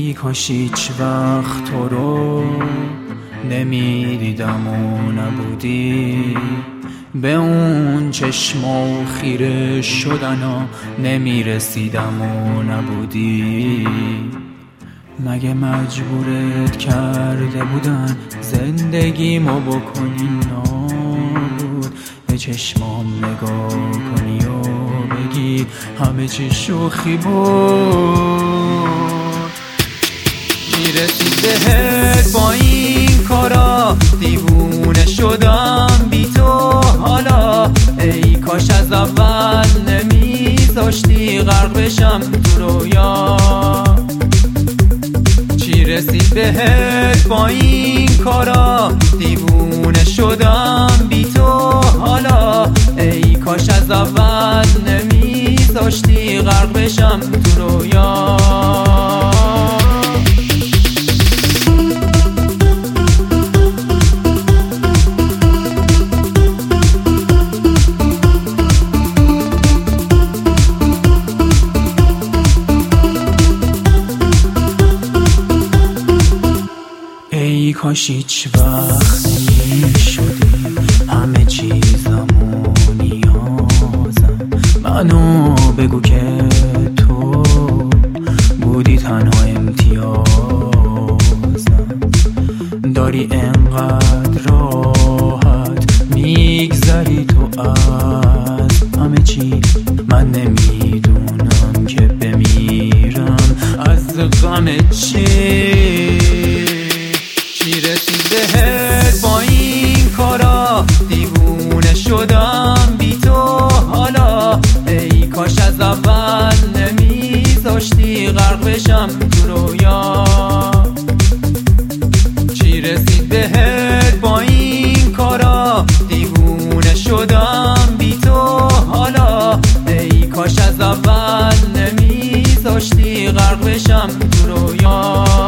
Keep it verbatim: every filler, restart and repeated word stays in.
ای کاش هیچ وقت تو رو نمیدیدم و نبودی، به اون چشما و خیره شدنا نمیرسیدم و نبودی. مگه مجبورت کرده بودن زندگیمو بکنی نابود، به چشمام نگاه کنی و بگی همه چی شوخی بود. میرسید بهت با این کارا دیوونه شدم بی تو حالا، ای کاش از اول نمیذاشتی غرق بشم تو رویا. چی رسید بهت با این کارا دیوونه شدم بی تو حالا، ای کاش از اول نمیذاشتی غرق بشم تو رویا. ای کاش هیچ وقت نمیشدی همه چیزمو نیازم، منو بگو که تو بودی تنها امتیازم. داری انقدر راحت میگذری تو از همه چی، من نمیدونم که بمیرم از غم چی. چی رسید بهت با این کارا دیوونه شدم بی تو حالا، ای کاش از اول نمیذاشتی غرق بشم تو رویا. چی رسید بهت با این کارا دیوونه شدم بی تو حالا، ای کاش از اول نمیذاشتی غرق بشم تو رویا.